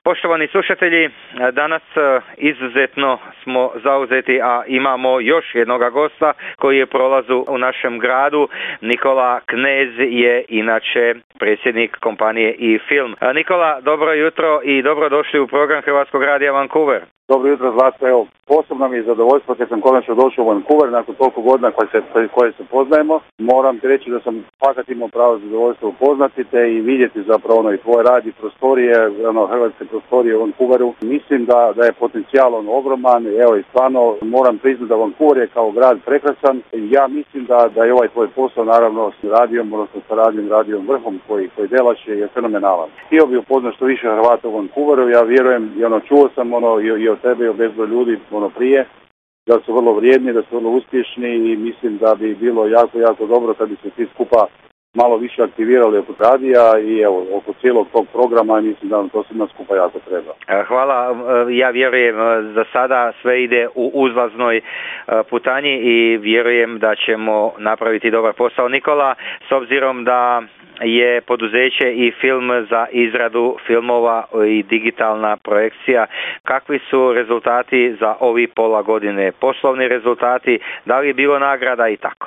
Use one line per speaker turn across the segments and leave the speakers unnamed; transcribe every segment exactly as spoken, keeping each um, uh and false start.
Poštovani slušatelji, danas izuzetno smo zauzeti, a imamo još jednoga gosta koji je prolazu u našem gradu. Nikola Knez je inače predsjednik kompanije i-Film. Nikola, dobro jutro i dobrodošli u program Hrvatskog radija Vancouver.
Dobro jutro, Zlatko. Evo, posebno mi je zadovoljstvo kad sam konačno došao u Vancouver nakon toliko godina koje se, koje se poznajemo. Moram ti reći da sam fakat imao pravo zadovoljstvo upoznati te i vidjeti zapravo ono i tvoj rad i prostorije, ono, hrvatske prostorije u Vancouveru. Mislim da, da je potencijal on ogroman. Evo i stvarno moram priznati da Vancouver je kao grad prekrasan. Ja mislim da, da je ovaj tvoj posao naravno s radijom, odnosno sa radijom, radijom Vrhom koji, koji delaš je fenomenalan. Htio bi upoznati što više Hrvata u Vancouveru. Ja vjerujem i ono čuo sam ono i, i od tebe i od bezbroj ljudi ono prije da su vrlo vrijedni, da su vrlo uspješni i mislim da bi bilo jako, jako dobro kad bi se svi skupa malo više aktivirali oko radija i evo, oko cijelog tog programa, mislim da nam to svima skupa jako treba.
Hvala, ja vjerujem za sada sve ide u uzlaznoj putanji i vjerujem da ćemo napraviti dobar posao. Nikola, s obzirom da je poduzeće i film za izradu filmova i digitalna projekcija, kakvi su rezultati za ovi pola godine, poslovni rezultati, da li je bilo nagrada i tako?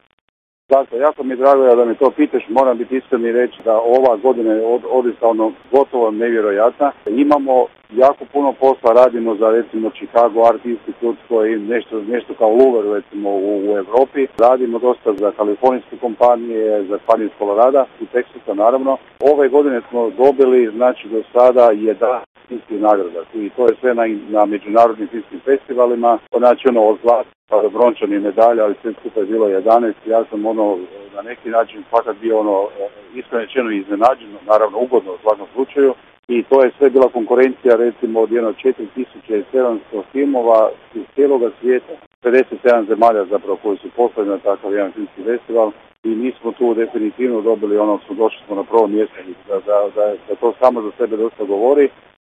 Dakle, jako mi je drago da me to pitaš, moram biti iskren i reći da ova godina je od, odista ono gotovo nevjerojatna. Imamo jako puno posla, radimo za recimo Chicago Art Institute koji nešto, nešto kao Louvre recimo u, u Europi. Radimo dosta za kalifornijske kompanije, za kompanije iz Colorada i Texasa naravno. Ove godine smo dobili znači do sada jedanaest filmskih nagrada i to je sve na, na međunarodnim filmskim festivalima. Znači ono od zlata do brončanih medalja, ali sve skupa je bilo jedanaest. Ja sam ono na neki način fakat bio ono iskreno rečeno iznenađen, naravno ugodno u svakom slučaju. I to je sve bila konkurencija recimo od jedno četiri tisuće sedamsto filmova iz cijeloga svijeta, pedeset sedam zemalja zapravo koji su poslali na takav jedan filmski festival i mi smo tu definitivno dobili ono, smo došli smo na prvo mjesto da, da, da, da to samo za sebe dosta govori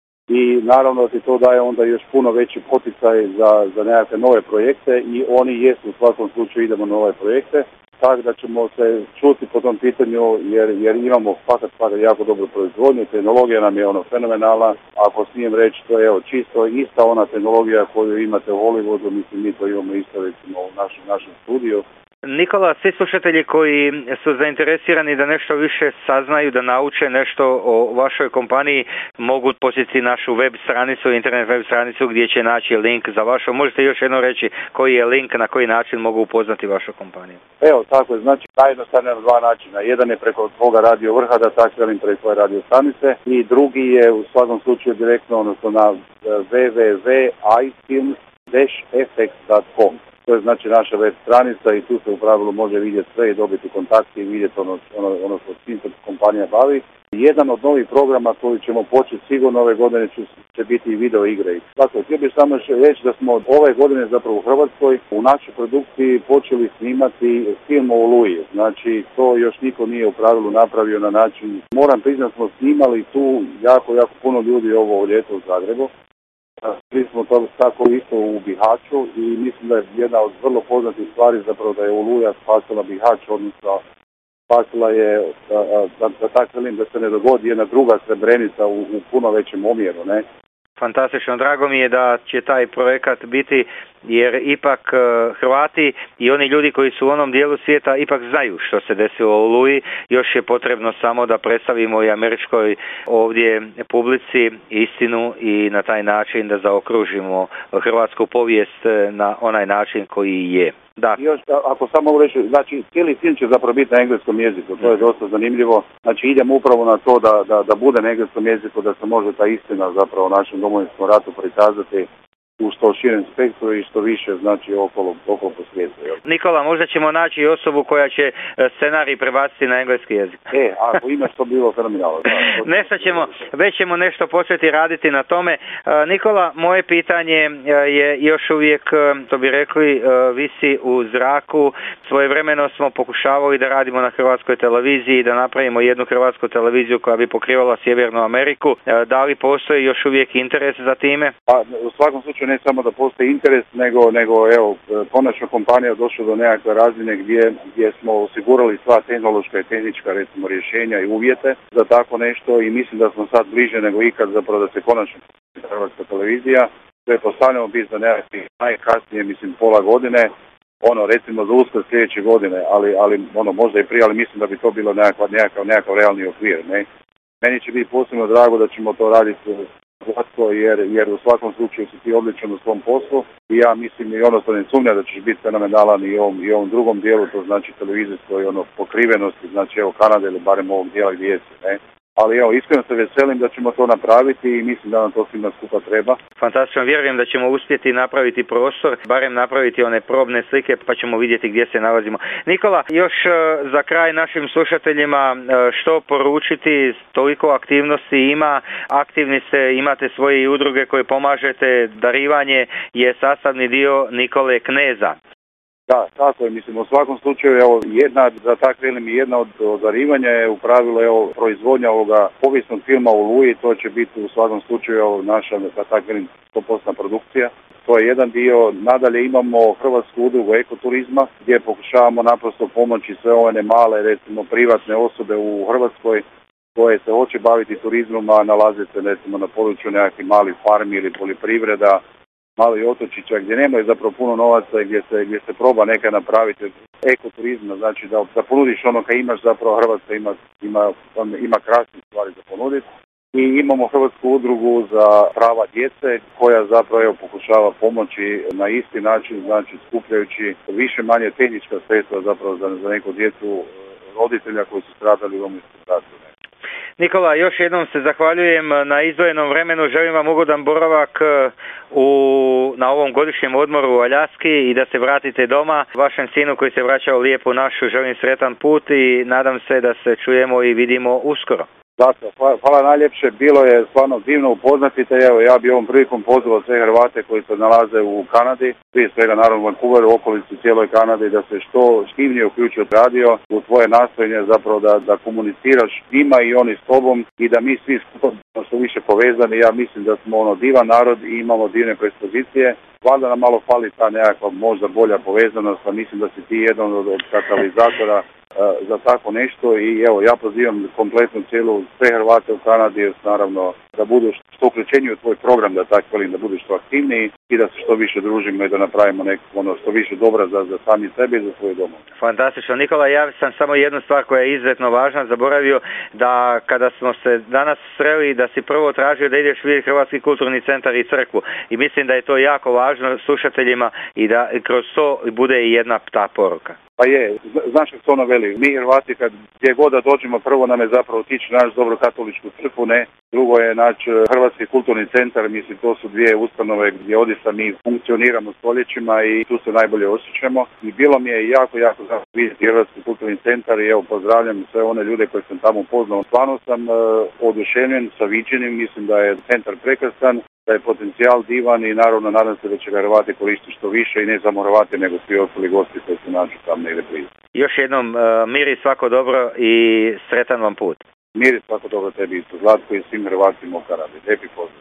i naravno da ti to daje onda još puno veći poticaj za, za nekakve nove projekte i oni jesu u svakom slučaju idemo na nove projekte. Tako da ćemo se čuti po tom pitanju jer, jer imamo fakat, fakat jako dobru proizvodnju, tehnologija nam je ono fenomenalna, ako smijem reći to je evo, čisto ista ona tehnologija koju imate u Hollywoodu, mislim mi to imamo isto recimo u našem, našem studiju.
Nikola, svi slušatelji koji su zainteresirani da nešto više saznaju, da nauče nešto o vašoj kompaniji, mogu posjetiti našu web stranicu, internet web stranicu gdje će naći link za vašu. Možete još jedno reći koji je link, na koji način mogu upoznati vašu kompaniju?
Evo, tako je, znači najjednostavnije na dva načina. Jedan je preko tvoga radio Vrha, da tako velim preko tvoje radio stanice i drugi je u svakom slučaju direktno odnosno na w w w dot i films dash f x dot com. To je znači naša web stranica i tu se u pravilu može vidjeti sve i dobiti kontakte i vidjeti ono, ono, ono što svim kompanija bavi. Jedan od novih programa koji ćemo početi sigurno ove godine će, će biti i video igre. Dakle, htio bih samo reći da smo ove godine zapravo u Hrvatskoj u našoj produkciji počeli snimati film o Oluji. Znači, to još niko nije u pravilu napravio na način. Moram priznati smo snimali tu jako, jako puno ljudi ovo ljeto u Zagrebu. Bili smo to tako isto u Bihaću i mislim da je jedna od vrlo poznatih stvari zapravo da je Oluja spasila Bihać, odnosno spasila je, da, da tako velim, da se ne dogodi jedna druga Srebrenica u, u puno većem omjeru, ne?
Fantastično, drago mi je da će taj projekat biti jer ipak Hrvati i oni ljudi koji su u onom dijelu svijeta ipak znaju što se desilo u Oluji. Još je potrebno samo da predstavimo i američkoj ovdje publici istinu i na taj način da zaokružimo hrvatsku povijest na onaj način koji je. Da.
I još, ako samo mogu reći, znači cijeli film će zapravo biti na engleskom jeziku, to je dosta zanimljivo. Znači idemo upravo na to da, da, da bude na engleskom jeziku, da se može ta istina zapravo o našem domovinskom ratu prikazati u što širem spektru i što više znači okolo, okolo po svijetu.
Nikola, možda ćemo naći osobu koja će scenarij prebaciti na engleski jezik.
E, ako imaš to bilo fenomenalno.
Nešto ćemo, već ćemo nešto početi raditi na tome. Nikola, moje pitanje je još uvijek, to bi rekli, visi u zraku. Svojevremeno smo pokušavali da radimo na hrvatskoj televiziji, da napravimo jednu hrvatsku televiziju koja bi pokrivala Sjevernu Ameriku. Da li postoji još uvijek interes za time?
Pa, u svakom slučaju ne samo da postoji interes, nego, nego evo, konačno kompanija došla do nekakve razine gdje, gdje smo osigurali sva tehnološka i tehnička recimo rješenja i uvjete za tako nešto i mislim da smo sad bliže nego ikad zapravo da se konačno Hrvatska televizija. Pretpostavljamo biti za nekakvih najkasnije, mislim, pola godine, ono, recimo za Uskrs sljedeće godine, ali, ali ono, možda i prije, ali mislim da bi to bilo nekakav, nekakav, nekakav realni okvir, ne. Meni će biti posebno drago da ćemo to raditi glatko, jer, jer u svakom slučaju si ti odličan u svom poslu i ja mislim i ono što ne sumnja da ćeš biti fenomenalan i ovom, i ovom drugom dijelu, to znači televizijskoj ono, pokrivenosti, znači evo Kanade ili barem ovog dijela gdje jesi, ne. Ali evo, iskreno se veselim da ćemo to napraviti i mislim da nam to svima skupa treba.
Fantastično, vjerujem da ćemo uspjeti napraviti prostor, barem napraviti one probne slike pa ćemo vidjeti gdje se nalazimo. Nikola, još za kraj našim slušateljima što poručiti, toliko aktivnosti ima, aktivni ste, imate svoje udruge koje pomažete, darivanje je sastavni dio Nikole Kneza.
Da, tako je, mislim, u svakom slučaju, evo, jedna, za tak velim, jedna od darivanja je u pravilu, evo, proizvodnja ovoga povijesnog filma u Luji, to će biti u svakom slučaju, evo, naša, za tak velim, sto posto produkcija. To je jedan dio, nadalje imamo Hrvatsku udrugu ekoturizma, gdje pokušavamo naprosto pomoći sve one male, recimo, privatne osobe u Hrvatskoj, koje se hoće baviti turizmom, a nalaze se, recimo, na području nekakvih malih farmi ili poljoprivreda, mali otočića gdje nemaju zapravo puno novaca i gdje se, gdje se proba neka napraviti ekoturizma, znači da, da ponudiš ono kad imaš, zapravo Hrvatska ima, ima, ima krasne stvari za ponuditi. I imamo Hrvatsku udrugu za prava djece koja zapravo evo, pokušava pomoći na isti način, znači skupljajući više manje tehnička sredstva zapravo za, za neku djecu roditelja koji su stradali u Domovinskom ratu.
Nikola, još jednom se zahvaljujem na izdvojenom vremenu, želim vam ugodan boravak u, na ovom godišnjem odmoru u Aljaski i da se vratite doma. Vašem sinu koji se vraća u lijepu našu želim sretan put i nadam se da se čujemo i vidimo uskoro.
Dakle, hvala najljepše, bilo je stvarno divno upoznati te, evo ja bi ovom prilikom pozvao sve Hrvate koji se nalaze u Kanadi, prije svega naravno Vancouveru, okolici cijeloj Kanadi, da se što štivnije uključi od radio u tvoje nastojanje zapravo da, da komuniciraš njima i oni s tobom i da mi svi skupa što više povezani. Ja mislim da smo ono divan narod i imamo divne predispozicije. Valjda nam malo fali ta nekakva možda bolja povezanost, a mislim da si ti jedan od, od katalizatora uh, za tako nešto i evo ja pozivam kompletnu cijelu sve Hrvate u Kanadi naravno da budu što uključeniji u tvoj program, da tako velim, da budu što aktivniji i da se što više družimo i da napravimo neko ono što više dobra za, za sami sebe i za svoje doma.
Fantastično. Nikola, ja sam samo jednu stvar koja je izuzetno važna, zaboravio da kada smo se danas sreli da si prvo tražio da ideš vidjeti Hrvatski kulturni centar i crkvu i mislim da je to jako važno slušateljima i da kroz to bude i jedna ta poruka.
Pa je, znaš što se ono veli, mi Hrvati kad gdje god da dođemo, prvo nam je zapravo otići naš dobro katoličku crkvu, ne, drugo je naš Hrvatski kulturni centar, mislim to su dvije ustanove gdje odista mi funkcioniramo stoljećima i tu se najbolje osjećamo i bilo mi je jako, jako zapravo vidjeti Hrvatski kulturni centar i evo pozdravljam sve one ljude koje sam tamo upoznao. Stvarno sam uh, oduševljen sa viđenim, mislim da je centar prekrasan, da je potencijal divan i naravno nadam se da će ga Hrvati koristiti što više i ne samo Hrvati nego svi ostali gosti koji se nađu tam negdje blizu.
Još jednom uh, mir i svako dobro i sretan vam put.
Mir i svako dobro tebi isto, Zlatko i svim Hrvatima u Kanadi. Lijepi pozdrav.